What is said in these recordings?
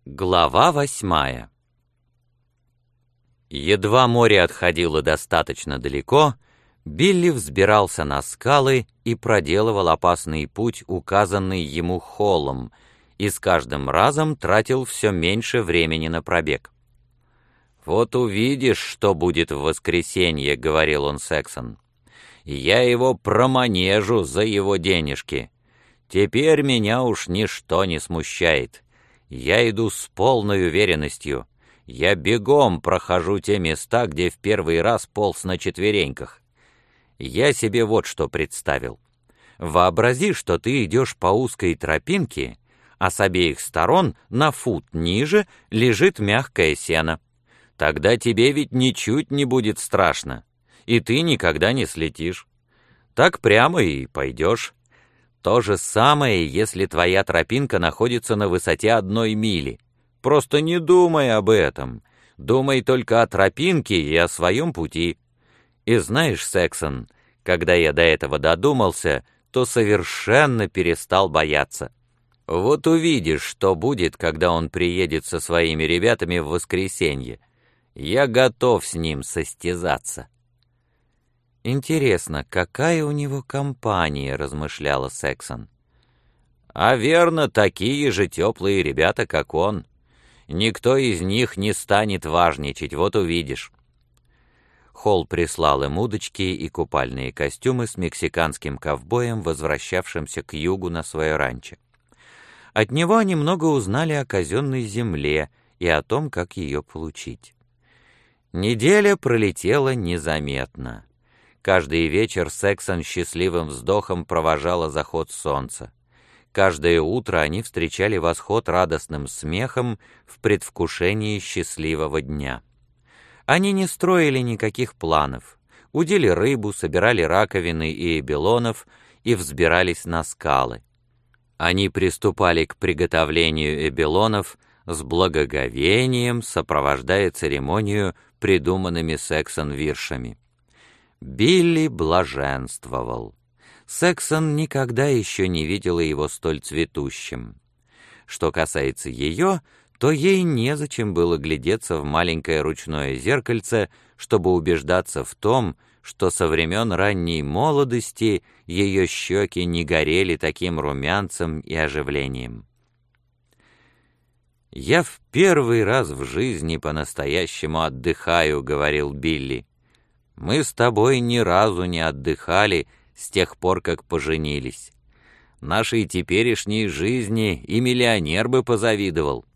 Глава 8. Едва море отходило достаточно далеко, Билли взбирался на скалы и проделывал опасный путь, указанный ему Холлом, и с каждым разом тратил все меньше времени на пробег. «Вот увидишь, что будет в воскресенье», — говорил он Сексон. «Я его проманежу за его денежки. Теперь меня уж ничто не смущает. Я иду с полной уверенностью. Я бегом прохожу те места, где в первый раз полз на четвереньках. Я себе вот что представил. Вообрази, что ты идешь по узкой тропинке, а с обеих сторон на фут ниже лежит мягкое сено. Тогда тебе ведь ничуть не будет страшно, и ты никогда не слетишь. Так прямо и пойдешь. То же самое, если твоя тропинка находится на высоте 1 мили. Просто не думай об этом. Думай только о тропинке и о своем пути. И знаешь, Сексон, когда я до этого додумался, то совершенно перестал бояться. Вот увидишь, что будет, когда он приедет со своими ребятами в воскресенье. Я готов с ним состязаться. «Интересно, какая у него компания?» — размышляла Сексон. «А верно, такие же теплые ребята, как он. Никто из них не станет важничать, вот увидишь». Холл прислал им удочки и купальные костюмы с мексиканским ковбоем, возвращавшимся к югу на свое ранчо. От него они много узнали о казенной земле и о том, как ее получить. Неделя пролетела незаметно. Каждый вечер Сексон счастливым вздохом провожала заход солнца. Каждое утро они встречали восход радостным смехом в предвкушении счастливого дня. Они не строили никаких планов, удили рыбу, собирали раковины и эбелонов и взбирались на скалы. Они приступали к приготовлению эбелонов с благоговением, сопровождая церемонию придуманными Сексон-виршами. Билли блаженствовал. Сексон никогда еще не видела его столь цветущим. Что касается ее, то ей незачем было глядеться в маленькое ручное зеркальце, чтобы убеждаться в том, что со времен ранней молодости ее щеки не горели таким румянцем и оживлением. «Я в первый раз в жизни по-настоящему отдыхаю», — говорил Билли. «Мы с тобой ни разу не отдыхали с тех пор, как поженились. Нашей теперешней жизни и миллионер бы позавидовал».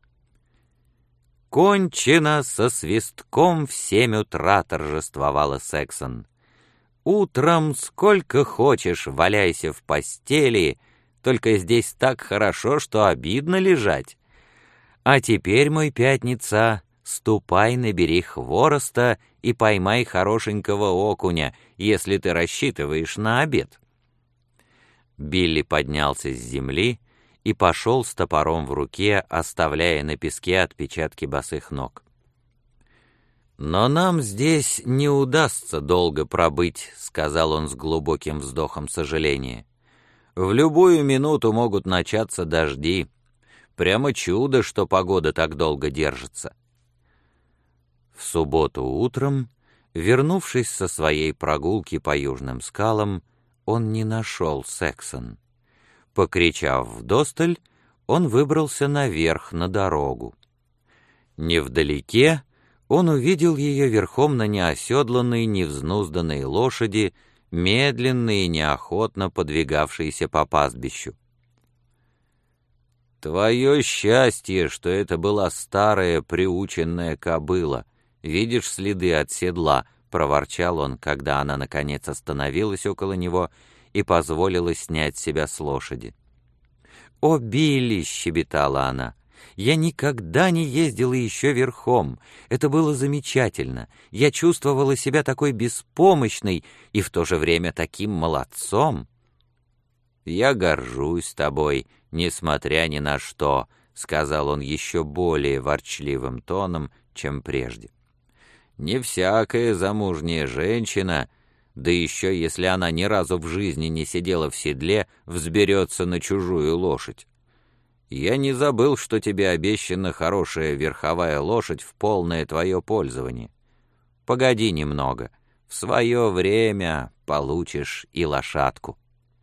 «Кончено со свистком в 7 утра», — торжествовала Сексон. «Утром сколько хочешь валяйся в постели, только здесь так хорошо, что обидно лежать. А теперь, мой пятница, ступай, набери хвороста и поймай хорошенького окуня, если ты рассчитываешь на обед». Билли поднялся с земли и пошел с топором в руке, оставляя на песке отпечатки босых ног. «Но нам здесь не удастся долго пробыть», — сказал он с глубоким вздохом сожаления. «В любую минуту могут начаться дожди. Прямо чудо, что погода так долго держится». В субботу утром, вернувшись со своей прогулки по южным скалам, он не нашел Сексон. Покричав вдосталь, он выбрался наверх на дорогу. Невдалеке он увидел ее верхом на неоседланной, невзнузданной лошади, медленно и неохотно подвигавшейся по пастбищу. «Твое счастье, что это была старая приученная кобыла. Видишь следы от седла», — проворчал он, когда она, наконец, остановилась около него и позволила снять себя с лошади. «О, Билли!» — щебетала она. «Я никогда не ездила еще верхом. Это было замечательно. Я чувствовала себя такой беспомощной и в то же время таким молодцом». «Я горжусь тобой, несмотря ни на что», — сказал он еще более ворчливым тоном, чем прежде. «Не всякая замужняя женщина, да еще если она ни разу в жизни не сидела в седле, взберется на чужую лошадь. Я не забыл, что тебе обещана хорошая верховая лошадь в полное твое пользование. Погоди немного, в свое время получишь и лошадку».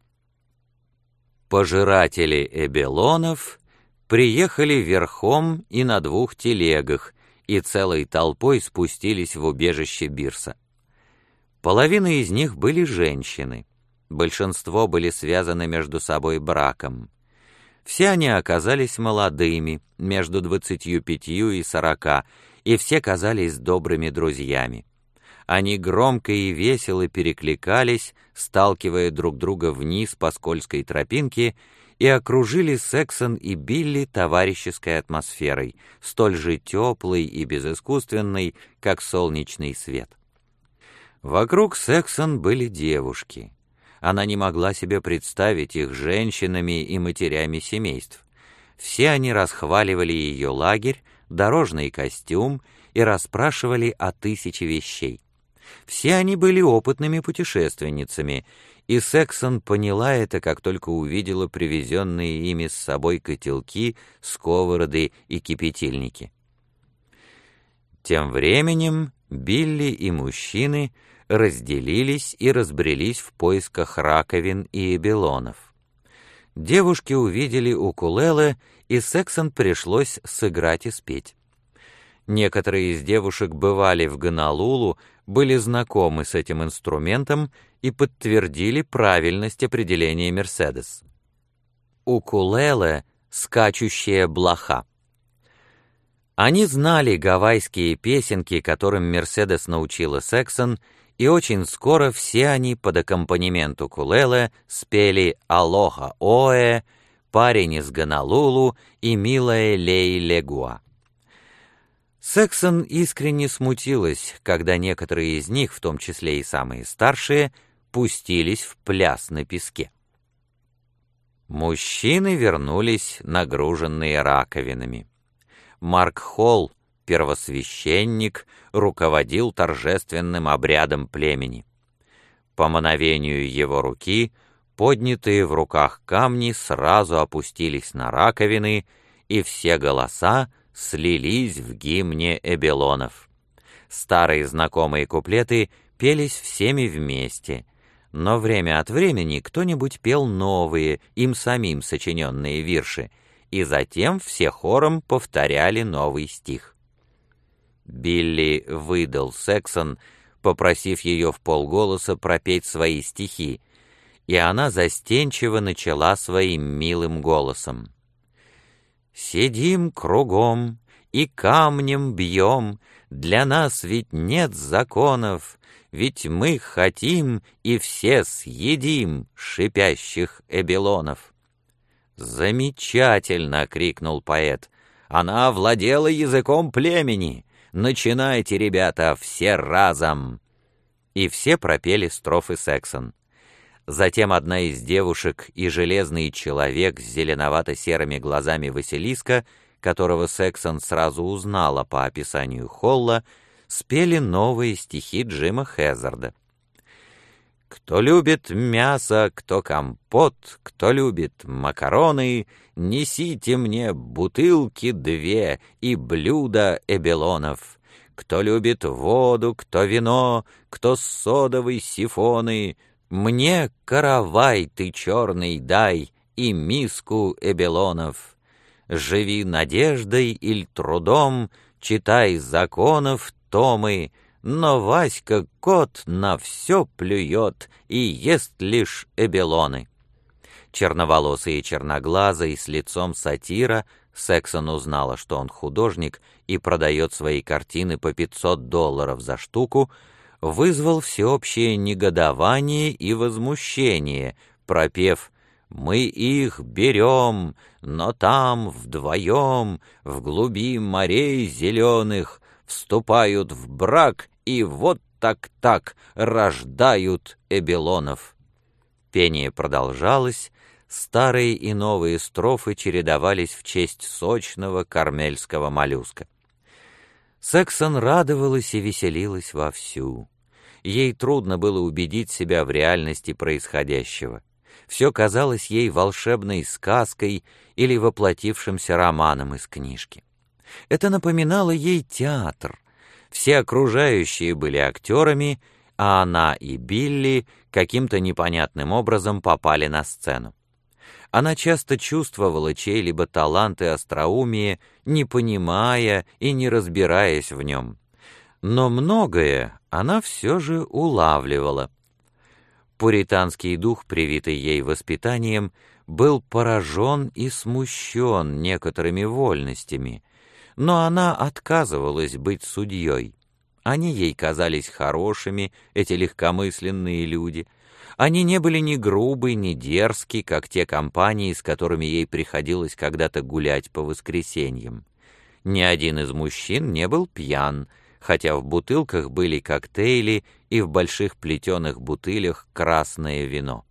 Пожиратели эбелонов приехали верхом и на 2 телегах, и целой толпой спустились в убежище Бирса. Половина из них были женщины, большинство были связаны между собой браком. Все они оказались молодыми, между 25 и 40, и все казались добрыми друзьями. Они громко и весело перекликались, сталкивая друг друга вниз по скользкой тропинке, и окружили Сексон и Билли товарищеской атмосферой, столь же теплой и безыскусственной, как солнечный свет. Вокруг Сексон были девушки. Она не могла себе представить их женщинами и матерями семейств. Все они расхваливали ее лагерь, дорожный костюм и расспрашивали о 1000 вещей. Все они были опытными путешественницами, и Сексон поняла это, как только увидела привезенные ими с собой котелки, сковороды и кипятильники. Тем временем Билли и мужчины разделились и разбрелись в поисках раковин и эбелонов. Девушки увидели укулеле, и Сексон пришлось сыграть и спеть. Некоторые из девушек бывали в Гонолулу, были знакомы с этим инструментом и подтвердили правильность определения Мерседес. Укулеле — скачущая блоха. Они знали гавайские песенки, которым Мерседес научила Сексон, и очень скоро все они под аккомпанемент укулеле спели «Алоха Оэ», «Парень из Гонолулу» и «Милая Лей Легуа». Сексон искренне смутилась, когда некоторые из них, в том числе и самые старшие, пустились в пляс на песке. Мужчины вернулись, нагруженные раковинами. Марк Холл, первосвященник, руководил торжественным обрядом племени. По мановению его руки, поднятые в руках камни сразу опустились на раковины, и все голоса слились в гимне эбелонов. Старые знакомые куплеты пелись всеми вместе, но время от времени кто-нибудь пел новые, им самим сочиненные вирши, и затем все хором повторяли новый стих. Билли выдал Сексон, попросив ее вполголоса пропеть свои стихи, и она застенчиво начала своим милым голосом. «Сидим кругом и камнем бьем, для нас ведь нет законов, ведь мы хотим и все съедим шипящих эбелонов». «Замечательно!» — крикнул поэт. «Она овладела языком племени! Начинайте, ребята, все разом!» И все пропели строфы Сексон. Затем одна из девушек и железный человек с зеленовато-серыми глазами Василиска, которого Сексон сразу узнала по описанию Холла, спели новые стихи Джима Хезарда. «Кто любит мясо, кто компот, кто любит макароны, несите мне бутылки 2 и блюда эбелонов. Кто любит воду, кто вино, кто содовые сифоны, мне каравай ты черный дай и миску эбелонов. Живи надеждой или трудом, читай законов томы, но Васька кот на все плюет и ест лишь эбелоны». Черноволосый и черноглазый с лицом сатира, Сексон узнала, что он художник и продает свои картины по $500 за штуку, вызвал всеобщее негодование и возмущение, пропев «Мы их берем, но там вдвоем, в глуби морей зеленых, вступают в брак и вот так рождают эбелонов». Пение продолжалось, старые и новые строфы чередовались в честь сочного кармельского моллюска. Сексон радовалась и веселилась вовсю. Ей трудно было убедить себя в реальности происходящего. Все казалось ей волшебной сказкой или воплотившимся романом из книжки. Это напоминало ей театр. Все окружающие были актерами, а она и Билли каким-то непонятным образом попали на сцену. Она часто чувствовала чей-либо талант и остроумие, не понимая и не разбираясь в нем. Но многое она все же улавливала. Пуританский дух, привитый ей воспитанием, был поражен и смущен некоторыми вольностями, но она отказывалась быть судьей. Они ей казались хорошими, эти легкомысленные люди. Они не были ни грубы, ни дерзки, как те компании, с которыми ей приходилось когда-то гулять по воскресеньям. Ни один из мужчин не был пьян, хотя в бутылках были коктейли и в больших плетеных бутылях красное вино.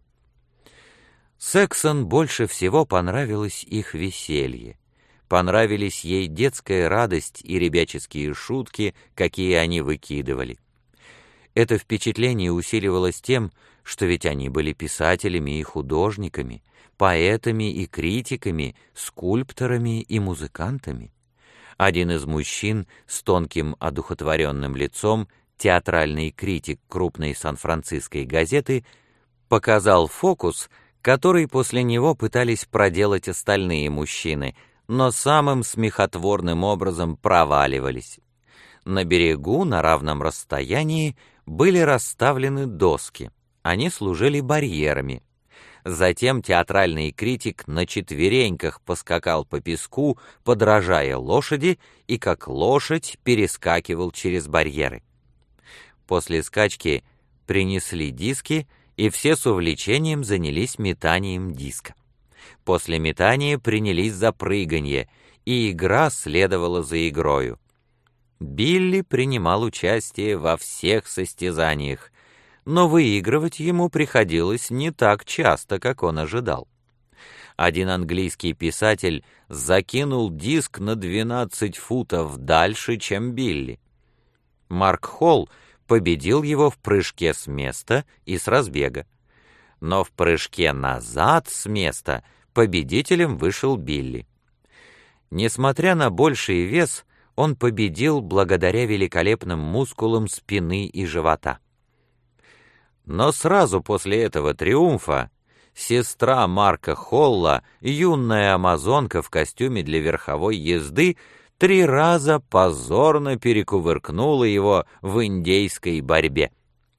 Сексон больше всего понравилось их веселье. Понравились ей детская радость и ребяческие шутки, какие они выкидывали. Это впечатление усиливалось тем, что ведь они были писателями и художниками, поэтами и критиками, скульпторами и музыкантами. Один из мужчин с тонким одухотворенным лицом, театральный критик крупной сан-франциской газеты, показал фокус, который после него пытались проделать остальные мужчины, но самым смехотворным образом проваливались. На берегу, на равном расстоянии, были расставлены доски. Они служили барьерами. Затем театральный критик на четвереньках поскакал по песку, подражая лошади, и как лошадь перескакивал через барьеры. После скачки принесли диски, и все с увлечением занялись метанием диска. После метания принялись за прыганье, и игра следовала за игрою. Билли принимал участие во всех состязаниях, но выигрывать ему приходилось не так часто, как он ожидал. Один английский писатель закинул диск на 12 футов дальше, чем Билли. Марк Холл победил его в прыжке с места и с разбега. Но в прыжке назад с места победителем вышел Билли. Несмотря на больший вес, он победил благодаря великолепным мускулам спины и живота. Но сразу после этого триумфа сестра Марка Холла, юная амазонка в костюме для верховой езды, 3 раза позорно перекувыркнула его в индейской борьбе.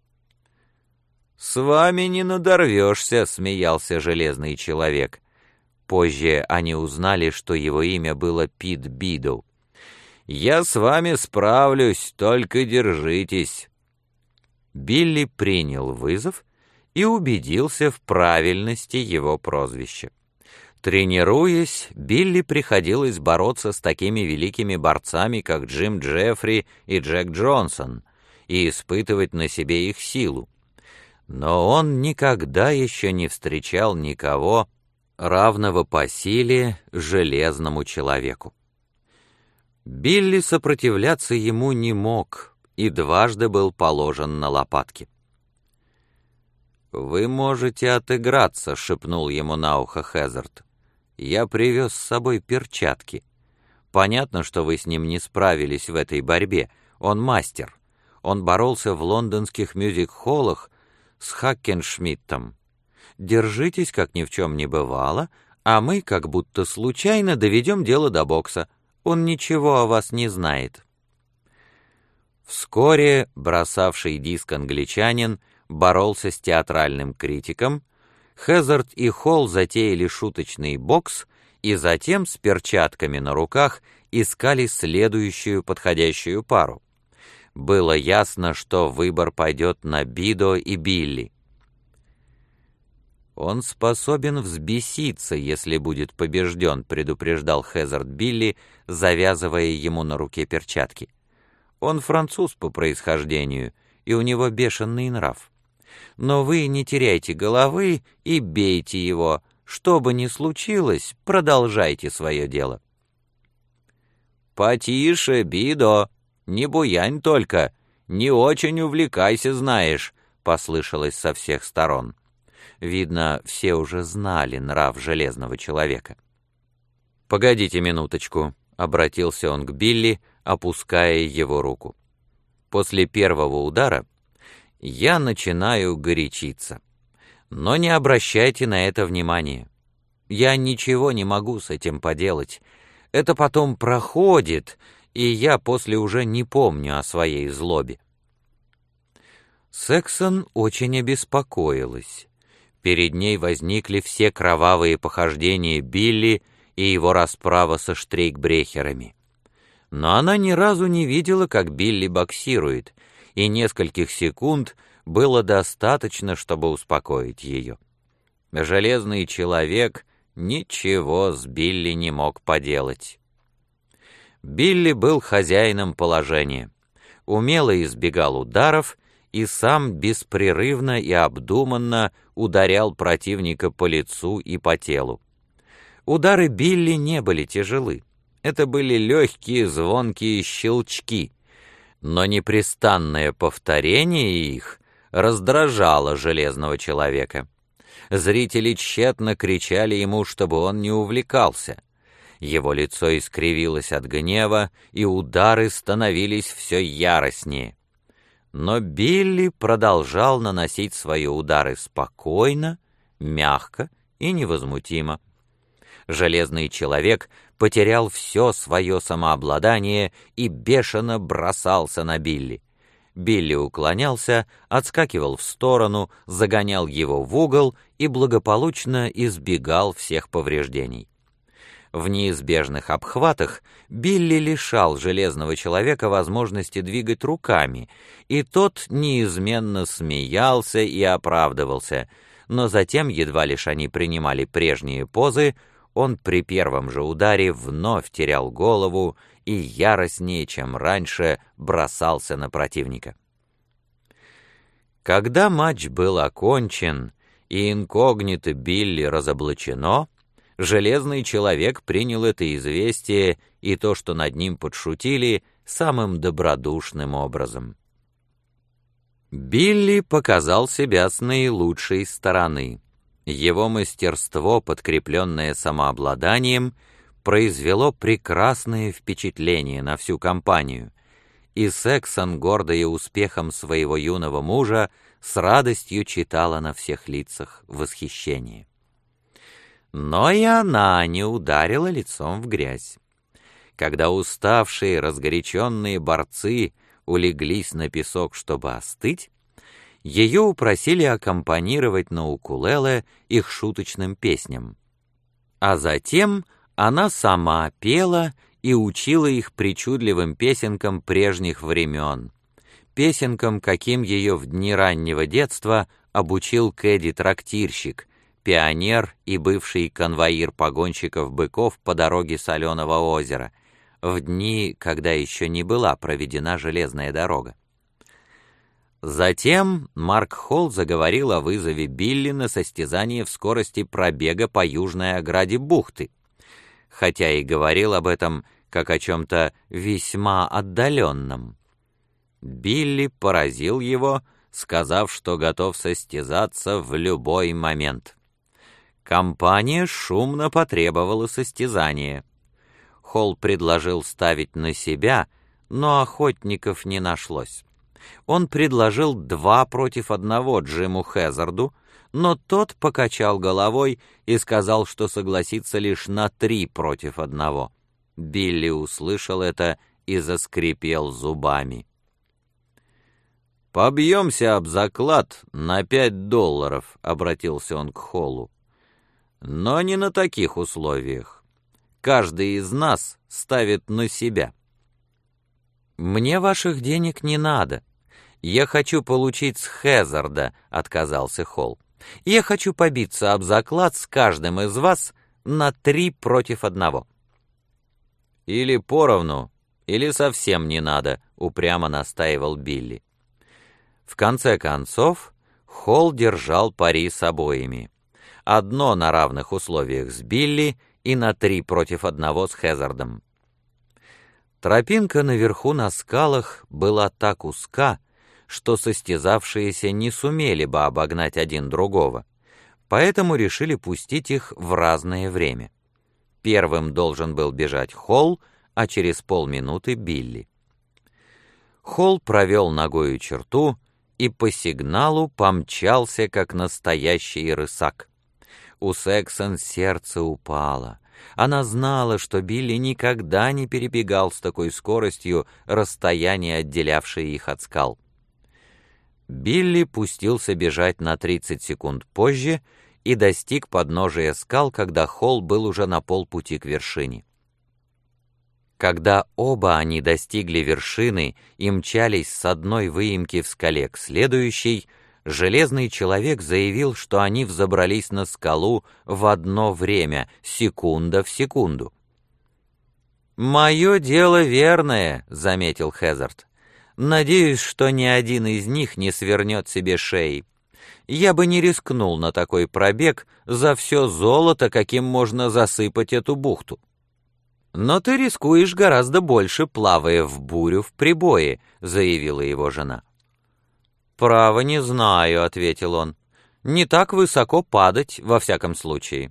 «С вами не надорвешься», — смеялся железный человек. Позже они узнали, что его имя было Пит Бидл. «Я с вами справлюсь, только держитесь». Билли принял вызов и убедился в правильности его прозвища. Тренируясь, Билли приходилось бороться с такими великими борцами, как Джим Джеффри и Джек Джонсон, и испытывать на себе их силу. Но он никогда еще не встречал никого, равного по силе железному человеку. Билли сопротивляться ему не мог и дважды был положен на лопатки. «Вы можете отыграться», — шепнул ему на ухо Хезард. «Я привез с собой перчатки. Понятно, что вы с ним не справились в этой борьбе. Он мастер. Он боролся в лондонских мюзик-холлах с Хаккеншмидтом. Держитесь, как ни в чем не бывало, а мы как будто случайно доведем дело до бокса. Он ничего о вас не знает». Вскоре бросавший диск англичанин боролся с театральным критиком, Хезард и Холл затеяли шуточный бокс и затем с перчатками на руках искали следующую подходящую пару. Было ясно, что выбор пойдет на Бидо и Билли. «Он способен взбеситься, если будет побежден», — предупреждал Хезард Билли, завязывая ему на руке перчатки. «Он француз по происхождению, и у него бешеный нрав. Но вы не теряйте головы и бейте его. Что бы ни случилось, продолжайте свое дело». «Потише, Бидо, не буянь только, не очень увлекайся, знаешь», — послышалось со всех сторон. Видно, все уже знали нрав железного человека. «Погодите минуточку», — обратился он к Билли, опуская его руку. «После первого удара я начинаю горячиться. Но не обращайте на это внимания. Я ничего не могу с этим поделать. Это потом проходит, и я после уже не помню о своей злобе». Сексон очень обеспокоилась. Перед ней возникли все кровавые похождения Билли и его расправа со штрейкбрехерами. Но она ни разу не видела, как Билли боксирует, и нескольких секунд было достаточно, чтобы успокоить ее. Железный человек ничего с Билли не мог поделать. Билли был хозяином положения, умело избегал ударов и сам беспрерывно и обдуманно ударял противника по лицу и по телу. Удары Билли не были тяжелы, это были легкие звонкие щелчки, но непрестанное повторение их раздражало железного человека. Зрители тщетно кричали ему, чтобы он не увлекался. Его лицо искривилось от гнева, и удары становились все яростнее. Но Билли продолжал наносить свои удары спокойно, мягко и невозмутимо. Железный человек потерял все свое самообладание и бешено бросался на Билли. Билли уклонялся, отскакивал в сторону, загонял его в угол и благополучно избегал всех повреждений. В неизбежных обхватах Билли лишал железного человека возможности двигать руками, и тот неизменно смеялся и оправдывался, но затем, едва лишь они принимали прежние позы, он при первом же ударе вновь терял голову и яростнее, чем раньше, бросался на противника. Когда матч был окончен и инкогнито Билли разоблачено, железный человек принял это известие и то, что над ним подшутили, самым добродушным образом. Билли показал себя с наилучшей стороны. Его мастерство, подкрепленное самообладанием, произвело прекрасное впечатление на всю компанию, и Сексон, гордая успехом своего юного мужа, с радостью читала на всех лицах восхищение. Но и она не ударила лицом в грязь. Когда уставшие, разгоряченные борцы улеглись на песок, чтобы остыть, ее упросили аккомпанировать на укулеле их шуточным песням. А затем она сама пела и учила их причудливым песенкам прежних времен, песенкам, каким ее в дни раннего детства обучил Кэдди-трактирщик, пионер и бывший конвоир погонщиков быков по дороге Соленого озера, в дни, когда еще не была проведена железная дорога. Затем Марк Холл заговорил о вызове Билли на состязание в скорости пробега по южной ограде бухты, хотя и говорил об этом как о чем-то весьма отдаленном. Билли поразил его, сказав, что готов состязаться в любой момент. Компания шумно потребовала состязания. Холл предложил ставить на себя, но охотников не нашлось. Он предложил 2 против 1 Джиму Хэзарду, но тот покачал головой и сказал, что согласится лишь на 3 против 1. Билли услышал это и заскрипел зубами. «Побьемся об заклад на $5», — обратился он к Холлу. «Но не на таких условиях. Каждый из нас ставит на себя». «Мне ваших денег не надо. Я хочу получить с Хэзарда», — отказался Холл. «Я хочу побиться об заклад с каждым из вас на 3 против 1». «Или поровну, или совсем не надо», — упрямо настаивал Билли. В конце концов, Холл держал пари с обоими. Одно на равных условиях с Билли и на 3 против 1 с Хэзардом. Тропинка наверху на скалах была так узка, что состязавшиеся не сумели бы обогнать один другого, поэтому решили пустить их в разное время. Первым должен был бежать Холл, а через полминуты Билли. Холл провел ногою черту и по сигналу помчался, как настоящий рысак. У Сексон сердце упало. Она знала, что Билли никогда не перебегал с такой скоростью расстояние, отделявшее их от скал. Билли пустился бежать на 30 секунд позже и достиг подножия скал, когда Холл был уже на полпути к вершине. Когда оба они достигли вершины и мчались с одной выемки в скале к следующей, Железный Человек заявил, что они взобрались на скалу в одно время, секунда в секунду. «Мое дело верное», — заметил Хезард. «Надеюсь, что ни один из них не свернет себе шеи. Я бы не рискнул на такой пробег за все золото, каким можно засыпать эту бухту». «Но ты рискуешь гораздо больше, плавая в бурю в прибое», — заявила его жена. «Право не знаю», — ответил он. «Не так высоко падать, во всяком случае».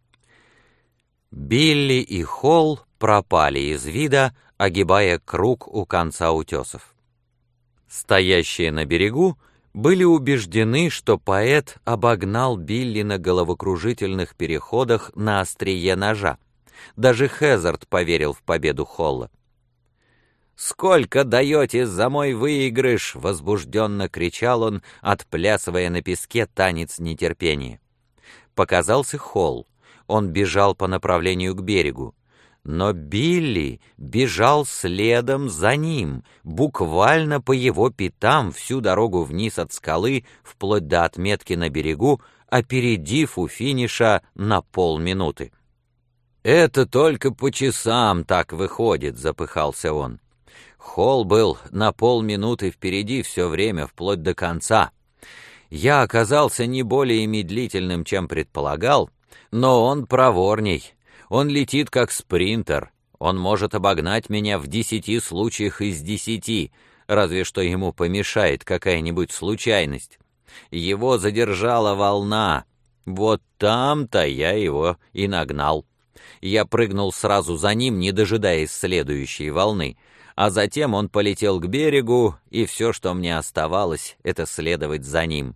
Билли и Холл пропали из вида, огибая круг у конца утесов. Стоящие на берегу были убеждены, что поэт обогнал Билли на головокружительных переходах на острие ножа. Даже Хезард поверил в победу Холла. «Сколько даете за мой выигрыш?» — возбужденно кричал он, отплясывая на песке танец нетерпения. Показался Холл. Он бежал по направлению к берегу. Но Билли бежал следом за ним, буквально по его пятам всю дорогу вниз от скалы, вплоть до отметки на берегу, опередив у финиша на полминуты. «Это только по часам так выходит», — запыхался он. Холл был на полминуты впереди все время, вплоть до конца. Я оказался не более медлительным, чем предполагал, но он проворней. Он летит как спринтер. Он может обогнать меня в 10 случаях из 10, разве что ему помешает какая-нибудь случайность. Его задержала волна. Вот там-то я его и нагнал. Я прыгнул сразу за ним, не дожидаясь следующей волны, а затем он полетел к берегу, и все, что мне оставалось, это следовать за ним.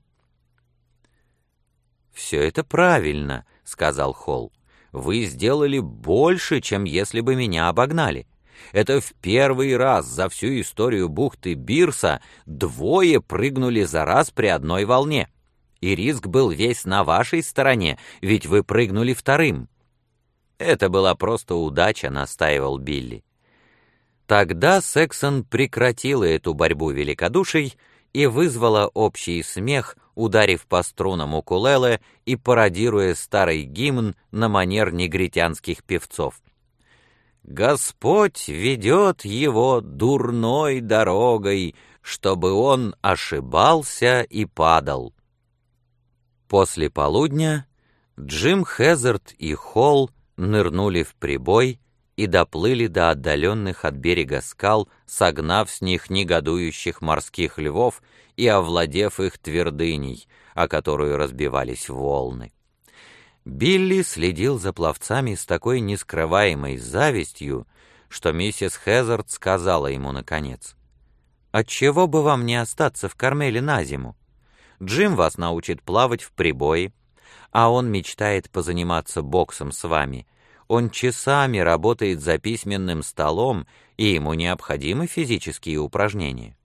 «Все это правильно», — сказал Холл. «Вы сделали больше, чем если бы меня обогнали. Это в первый раз за всю историю бухты Бирса двое прыгнули за раз при одной волне. И риск был весь на вашей стороне, ведь вы прыгнули вторым». «Это была просто удача», — настаивал Билли. Тогда Сексон прекратила эту борьбу великодуший и вызвала общий смех, ударив по струнам укулеле и пародируя старый гимн на манер негритянских певцов. «Господь ведет его дурной дорогой, чтобы он ошибался и падал». После полудня Джим Хезард и Холл нырнули в прибой и доплыли до отдаленных от берега скал, согнав с них негодующих морских львов и овладев их твердыней, о которую разбивались волны. Билли следил за пловцами с такой нескрываемой завистью, что миссис Хезард сказала ему наконец: «Отчего бы вам не остаться в Кармеле на зиму? Джим вас научит плавать в прибое, а он мечтает позаниматься боксом с вами. Он часами работает за письменным столом, и ему необходимы физические упражнения».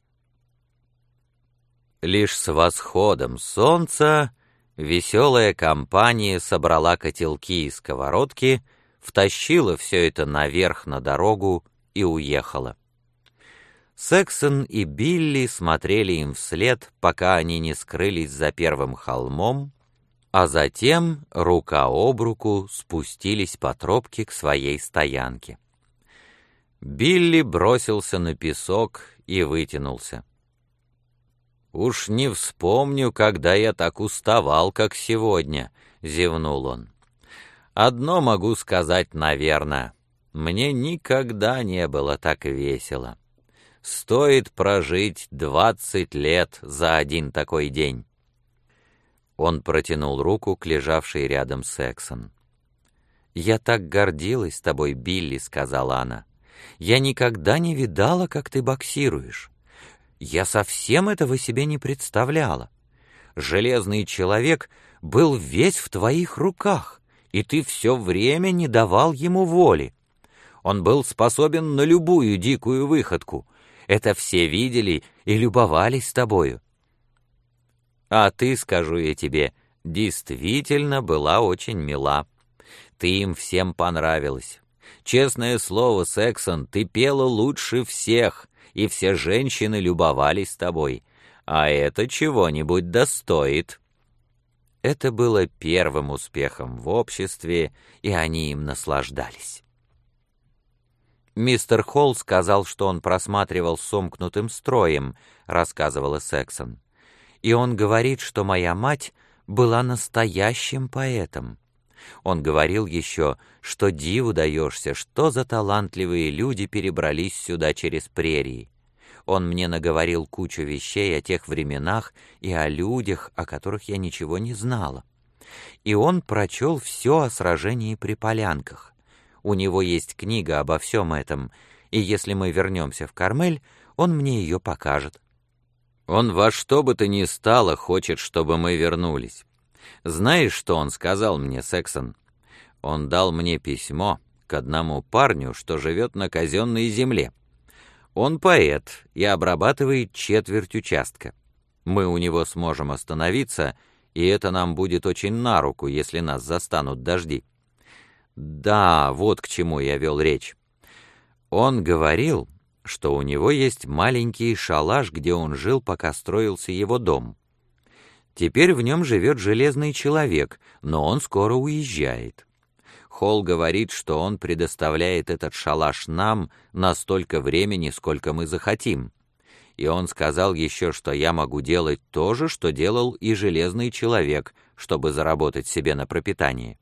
Лишь с восходом солнца веселая компания собрала котелки и сковородки, втащила все это наверх на дорогу и уехала. Сексон и Билли смотрели им вслед, пока они не скрылись за первым холмом, а затем рука об руку спустились по тропке к своей стоянке. Билли бросился на песок и вытянулся. «Уж не вспомню, когда я так уставал, как сегодня», — зевнул он. «Одно могу сказать, наверное, мне никогда не было так весело. Стоит прожить 20 лет за один такой день». Он протянул руку к лежавшей рядом Сексон. «Я так гордилась тобой, Билли», — сказала она. «Я никогда не видала, как ты боксируешь. Я совсем этого себе не представляла. Железный человек был весь в твоих руках, и ты все время не давал ему воли. Он был способен на любую дикую выходку. Это все видели и любовались тобою. А ты, скажу я тебе, действительно была очень мила. Ты им всем понравилась. Честное слово, Сексон, ты пела лучше всех, и все женщины любовались тобой. А это чего-нибудь достоит». Это было первым успехом в обществе, и они им наслаждались. «Мистер Холл сказал, что он просматривал сомкнутым строем», — рассказывала Сексон. «И он говорит, что моя мать была настоящим поэтом. Он говорил еще, что диву даешься, что за талантливые люди перебрались сюда через прерии. Он мне наговорил кучу вещей о тех временах и о людях, о которых я ничего не знала. И он прочел все о сражении при Полянках. У него есть книга обо всем этом, и если мы вернемся в Кармель, он мне ее покажет». «Он во что бы то ни стало хочет, чтобы мы вернулись. Знаешь, что он сказал мне, Сексон? Он дал мне письмо к одному парню, что живет на казенной земле. Он поэт и обрабатывает четверть участка. Мы у него сможем остановиться, и это нам будет очень на руку, если нас застанут дожди. Да, вот к чему я вел речь. Он говорил, что у него есть маленький шалаш, где он жил, пока строился его дом. Теперь в нем живет железный человек, но он скоро уезжает. Холл говорит, что он предоставляет этот шалаш нам на столько времени, сколько мы захотим. И он сказал еще, что я могу делать то же, что делал и железный человек, чтобы заработать себе на пропитание.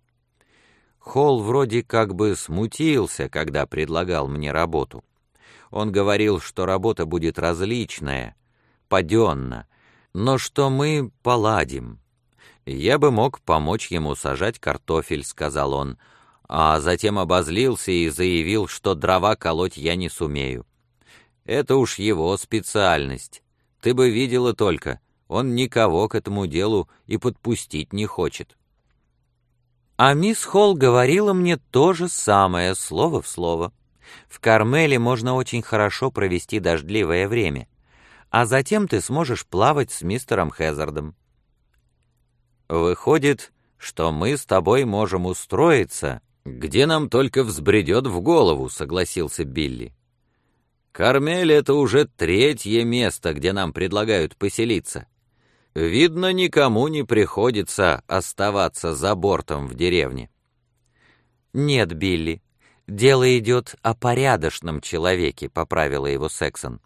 Холл вроде как бы смутился, когда предлагал мне работу. Он говорил, что работа будет различная, паденно, но что мы поладим. «Я бы мог помочь ему сажать картофель», — сказал он, а затем обозлился и заявил, что дрова колоть я не сумею. Это уж его специальность. Ты бы видела только, он никого к этому делу и подпустить не хочет. А мисс Холл говорила мне то же самое, слово в слово. В Кармеле можно очень хорошо провести дождливое время, а затем ты сможешь плавать с мистером Хэзардом. Выходит, что мы с тобой можем устроиться, где нам только взбредет в голову, согласился Билли. Кармель — это уже третье место, где нам предлагают поселиться. Видно, никому не приходится оставаться за бортом в деревне. Нет, Билли, дело идет о порядочном человеке, поправила его Сексон.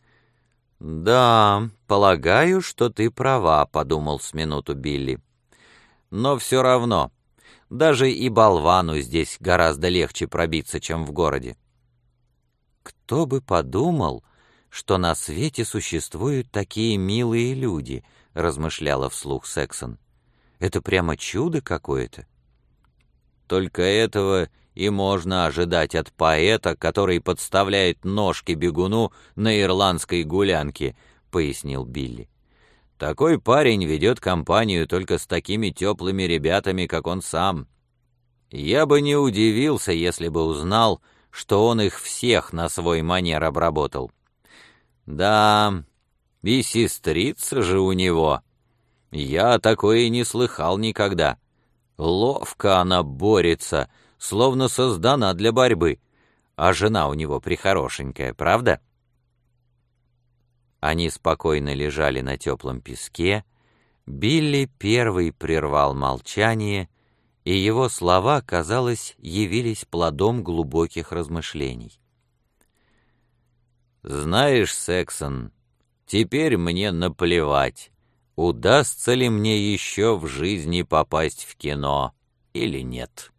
Да, полагаю, что ты права, подумал с минуту Билли. Но все равно, даже и болвану здесь гораздо легче пробиться, чем в городе. Кто бы подумал, что на свете существуют такие милые люди, размышляла вслух Сексон. Это прямо чудо какое-то. Только этого и можно ожидать от поэта, который подставляет ножки бегуну на ирландской гулянке, пояснил Билли. Такой парень ведет компанию только с такими теплыми ребятами, как он сам. Я бы не удивился, если бы узнал, что он их всех на свой манер обработал. Да, и сестрица же у него. Я такое не слыхал никогда. Ловко она борется, словно создана для борьбы. А жена у него прихорошенькая, правда? Они спокойно лежали на теплом песке. Билли первый прервал молчание, и его слова, казалось, явились плодом глубоких размышлений. «Знаешь, Сексон, теперь мне наплевать, удастся ли мне еще в жизни попасть в кино или нет».